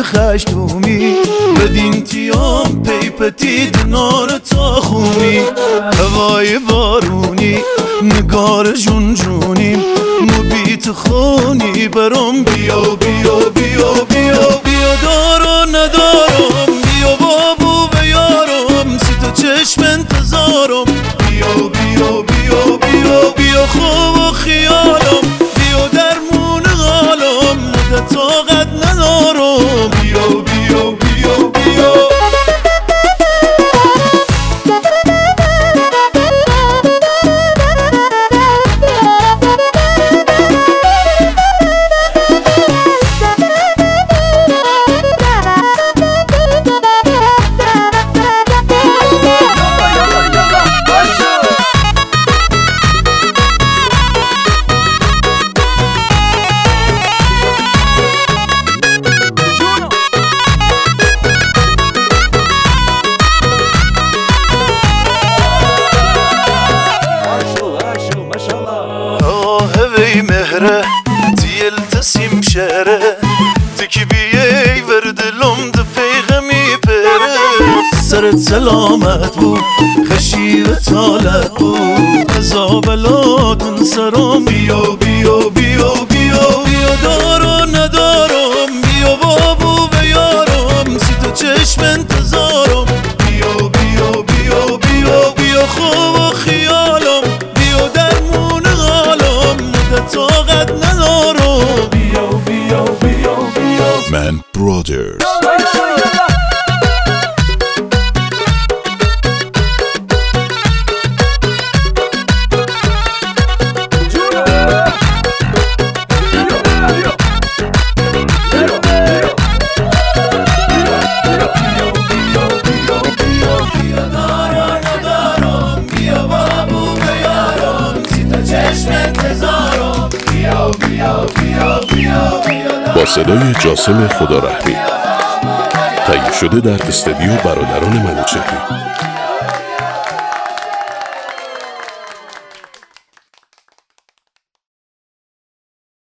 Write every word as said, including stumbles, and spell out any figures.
خشتومی بدین تیام پیپتی دنار تا خونی هوای بارونی نگار جون جونیم مبیت خونی برام بیا بیا بیا بیا بیا دارو ندارم بیا بابو و یارم سی تا چشم انتظارم بیا بیا بیا بیا بیا خواب و خیالم بیا درمون غالم مدت طاقت ندارم بیا بیا بیا بیا مهره دیل تسیم شهره تکی بیای وردلم ده پیغمی پره سرت سلامت بود خشیر طالت بود ازا بلادن سرم بیا بیا بیا بیا بیا دارو ندارم بیا بابو و یارم سی تا چشم انتظارم بیا بیا بیا بیا بیا خواب و خیالم بیا درمون غالم طاقت ندارم بیا بیا بیا بیا من برادرز با صدای جاسم خدارحمی تهیه شده در استودیو برادران منوچهری.